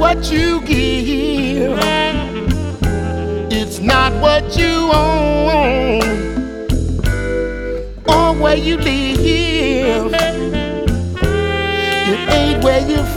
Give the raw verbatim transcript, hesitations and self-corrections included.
what you give, it's not what you own, or where you live. It ain't where you